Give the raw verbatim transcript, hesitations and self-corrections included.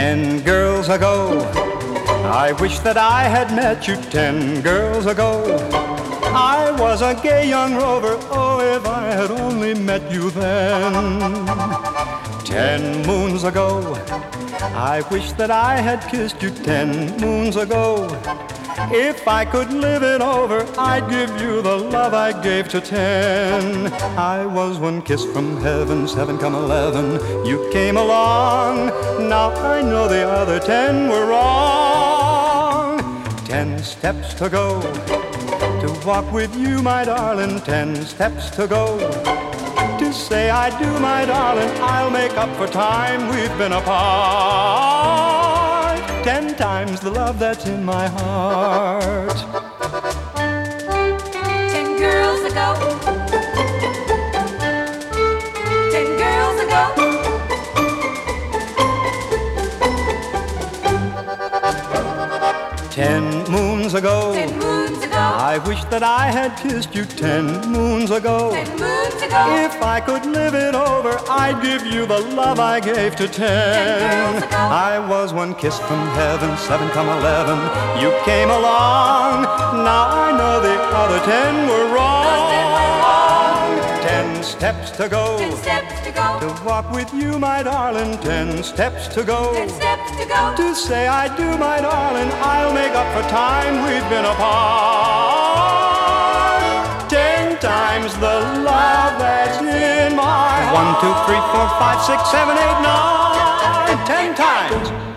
Ten girls ago, I wish that I had met you ten girls ago. I was a gay young rover, oh, if I had only met you then. Ten moons ago, I wish that I had kissed you ten moons ago. If I could live it over, I'd give you the love I gave to ten. I was one kiss from heaven, seven come eleven, you came along. Now I know the other ten were wrong. Ten steps to go, to walk with you, my darling. Ten steps to go, to say I do, my darling. I'll make up for time we've been apart. Ten times the love that's in my heart. Ten girls ago, ten girls ago, ten moons ago, ten moons ago, I wish that I had kissed you ten moons ago. ten moons ago. If I could live it over, I'd give you the love I gave to ten. I was one kiss from heaven, seven come eleven, you came along. Now I know the other ten were wrong. Ten steps to go, Ten steps to go, to walk with you, my darling. Ten steps to go, ten steps to go, to say I do, my darling. I'll make up for time we've been apart. Ten times the love that's in my heart. One, two, three, four, five, six, seven, eight, nine. Ten times.